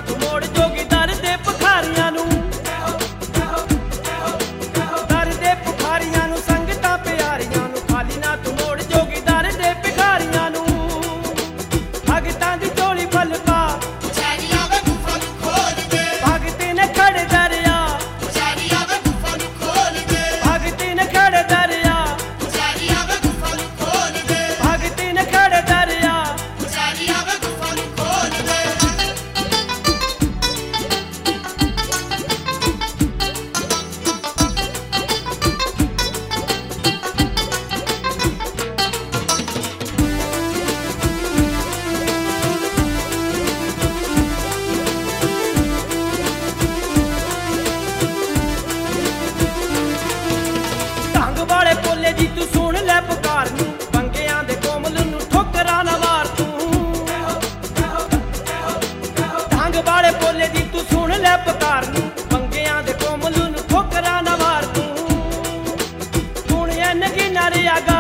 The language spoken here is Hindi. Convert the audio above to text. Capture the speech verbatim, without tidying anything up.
तू मोड़ जोगी दर दे पुखारियां नू दर दे पुखारियां नू संगतां प्यारियां नू खाली ना तू मोड़ जोगी दर दे भिखारियां नू भगतां दी झोली फल पा भगती ने खड़े दरिया भगती ने खड़े दरिया भगती ने खड़े दरिया ढंग वाले बोले जी तू सुन ले पुकार नू बंगियां दे कोमल नू ठोकरा ना मार तू ढंग वाले बोले जी तू सुन ले पुकार नू बंगियां दे कोमल नू ठोकरा ना मार तू सुनिए नगी नरिया